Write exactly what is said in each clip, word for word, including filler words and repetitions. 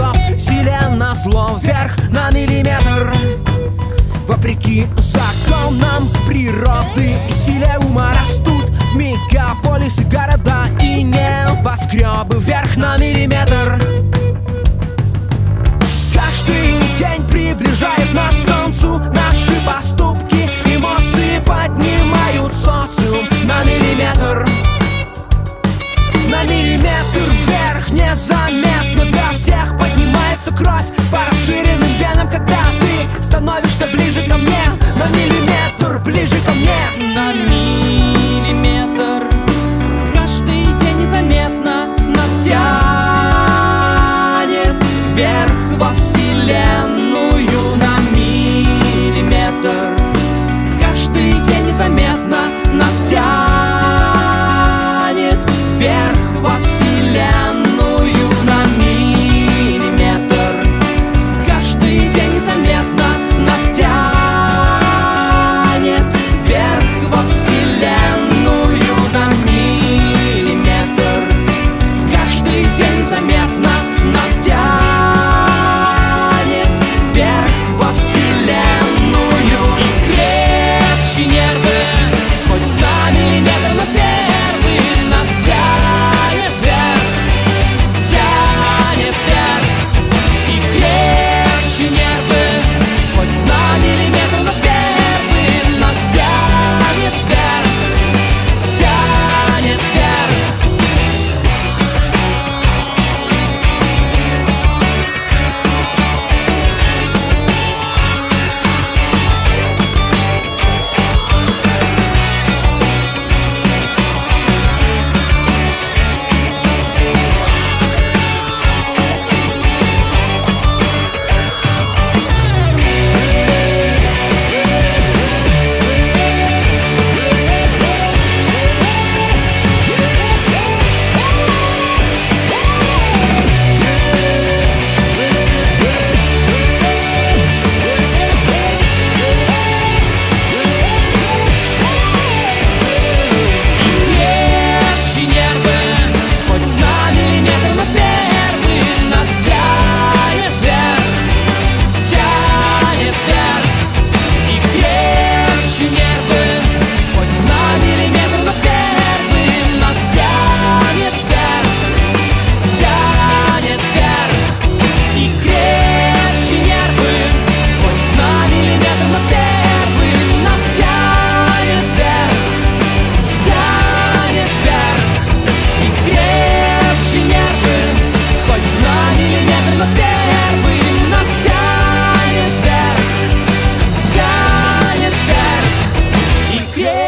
часов, силе назло вверх на миллиметр. Вопреки законам природы и силе ума растут в мегаполисы города и небоскребы вверх на миллиметр. Каждый день приближает нас к солнцу наши поступки, эмоции поднимают социум на миллиметр. На миллиметр вверх незаметно для всех поднимается кровь по расширенным венам, когда ты становишься ближе ко мне. На миллиметр ближе ко мне. На миллиметр каждый день незаметно нас тянет вверх во вселенную. На миллиметр каждый день незаметно нас тянет вверх во вселенную. На миллиметр каждый день незаметно нас тянет вверх во вселенную. На миллиметр каждый день незаметно нас тянет вверх во вселенную. И крепче нервы, хоть на миллиметр, но первый нас тянет вверх, тянет вверх. И крепче нервы, хоть на миллиметр, но первый нас тянет вверх, тянет вверх.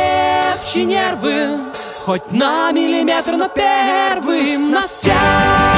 Хоть на миллиметр, но первым нас тянет.